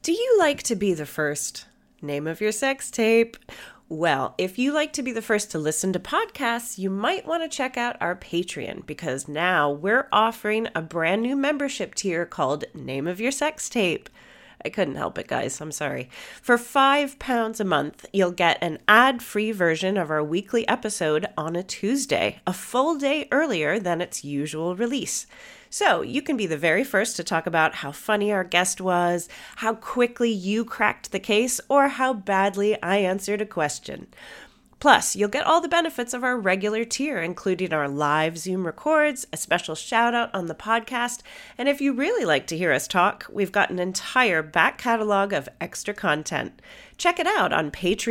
Do you like to be the first? Name of your sex tape. Well, if you like to be the first to listen to podcasts, you might want to check out our Patreon, because now we're offering a brand new membership tier called Name of Your Sex Tape. I couldn't help it, guys. I'm sorry. For £5 a month, you'll get an ad-free version of our weekly episode on a Tuesday, a full day earlier than its usual release. So you can be the very first to talk about how funny our guest was, how quickly you cracked the case, or how badly I answered a question. Plus, you'll get all the benefits of our regular tier, including our live Zoom records, a special shout out on the podcast, and if you really like to hear us talk, we've got an entire back catalog of extra content. Check it out on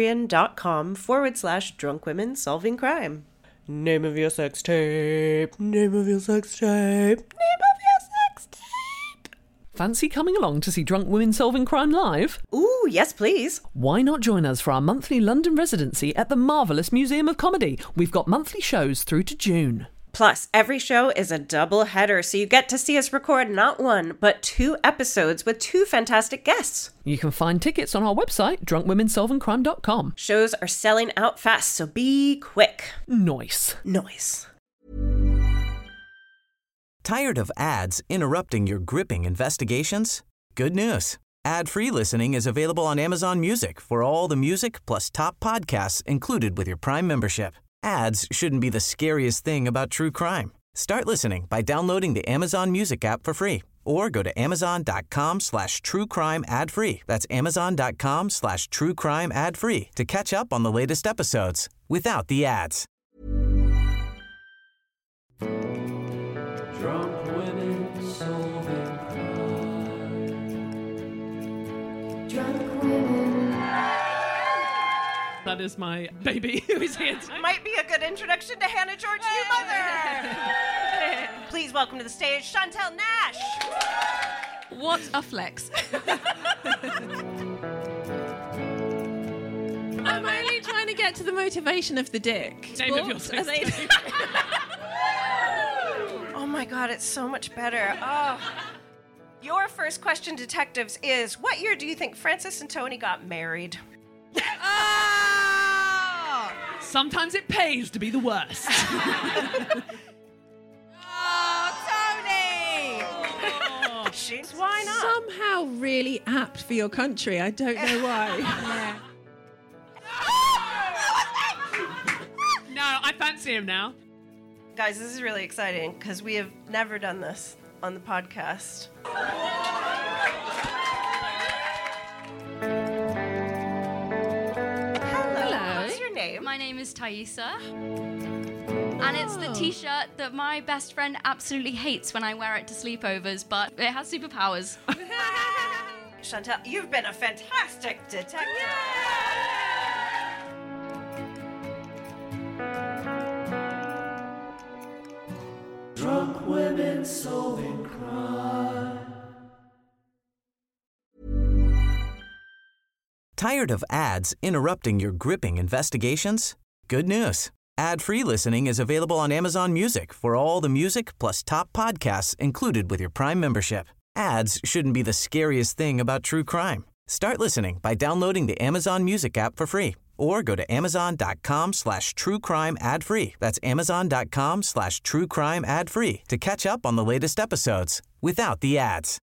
patreon.com/drunkwomensolvingcrime. Name of your sex tape. Name of your sex tape. Name of your sex tape. Fancy coming along to see Drunk Women Solving Crime live? Ooh, yes, please. Why not join us for our monthly London residency at the Marvellous Museum of Comedy? We've got monthly shows through to June. Plus, every show is a double header, so you get to see us record not one, but 2 episodes with 2 fantastic guests. You can find tickets on our website, drunkwomensolvingcrime.com. Shows are selling out fast, so be quick. Nice. Tired of ads interrupting your gripping investigations? Good news. Ad-free listening is available on Amazon Music for all the music plus top podcasts included with your Prime membership. Ads shouldn't be the scariest thing about true crime. Start listening by downloading the Amazon Music app for free or go to amazon.com/truecrime ad-free. That's amazon.com/truecrime ad-free to catch up on the latest episodes without the ads. Drunk women solving crime. Drunk women. That is my baby who is here tonight. Might be a good introduction to Hannah George Newmother. Please welcome to the stage, Chantel Nash. What a flex. I'm only trying to get to the motivation of the dick. Name of your sex tape. Oh my God, it's so much better. Oh. Your first question, detectives, is what year do you think Francis and Tony got married? Sometimes it pays to be the worst. Tony! Why not? Somehow really apt for your country. I don't know why. No, I fancy him now. Guys, this is really exciting because we have never done this on the podcast. Hello. What's your name? My name is Thaisa, and it's the t-shirt that my best friend absolutely hates when I wear it to sleepovers, but it has superpowers. Chantel, you've been a fantastic detective. Drunk women solving crime. Tired of ads interrupting your gripping investigations? Good news. Ad-free listening is available on Amazon Music for all the music plus top podcasts included with your Prime membership. Ads shouldn't be the scariest thing about true crime. Start listening by downloading the Amazon Music app for free or go to amazon.com/truecrime ad-free. That's amazon.com/truecrime ad-free to catch up on the latest episodes without the ads.